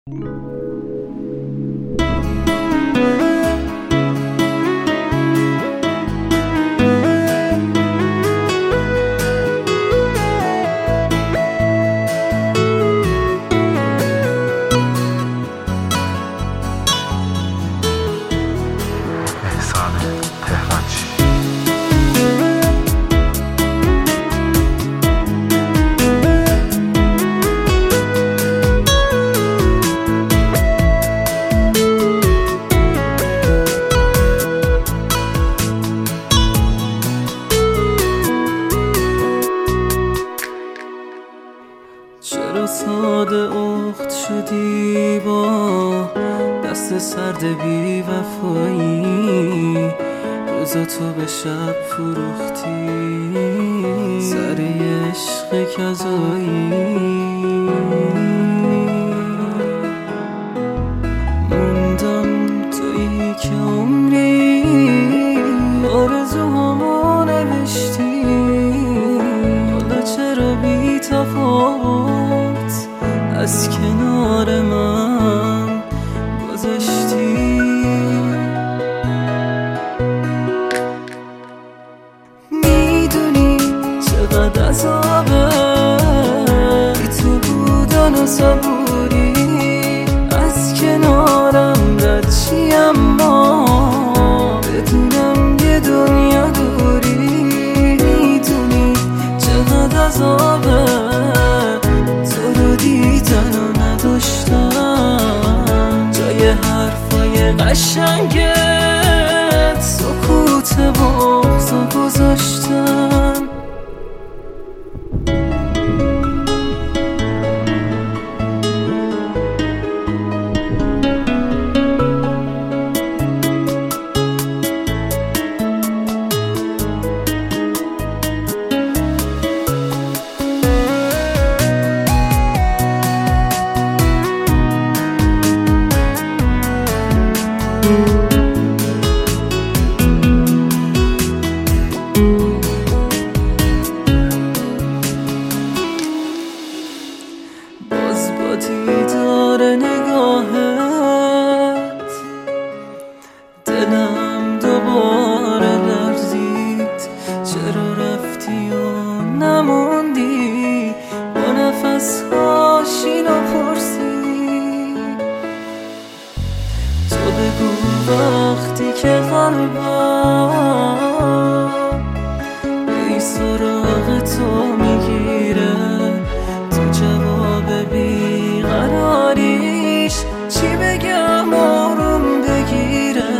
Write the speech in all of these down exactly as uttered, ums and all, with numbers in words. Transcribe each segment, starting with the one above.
چرا ساده اخت شدی با دست سرد بی وفایی، روزا تو به شب فروختی سر عشق کذایی. موندم تویی که عمری آرزوهامو نوشتی، حالا چرا بی تفاوت از کنار من گذشتی؟ میدونی چقدر عذابه بی تو بودن و صبوری، از کنارم رد چی اما بدونم یه دنیا دوری. میدونی چقدر عذابه تو رو دیدن و نداشتم، جای حرفای قشنگت سکوت بغضو گذاشتم. باز با دیدار نگاهت دلم دوباره لرزید. چرا رفتی و نموندی با نفس هاشی نپرسی؟ تو بگو وقتی که قلبم ای سراغ تو میگیره، تو جواب بیقراریش چی بگم آروم بگیره؟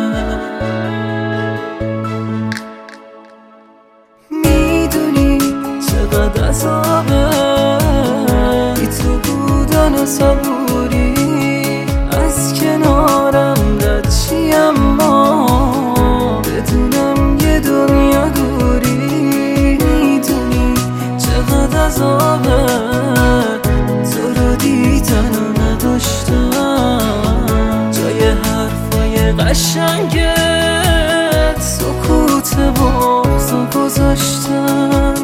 میدونی چقدر عذابه بی تو بودن و صبوری، از کنارم رد چی اما بدونم یه دنیا دوری. میدونی چقدر عذابه تو رو دیدن و نداشتم، جای حرفای قشنگت سکوت بغضو گذاشتم.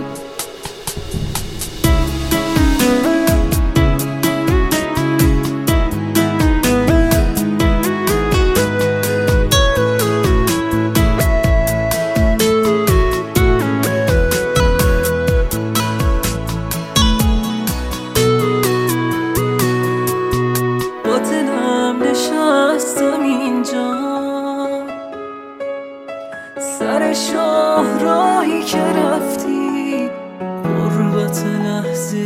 نشستم اینجا سر شاه راهی که رفتی، غربت لحظه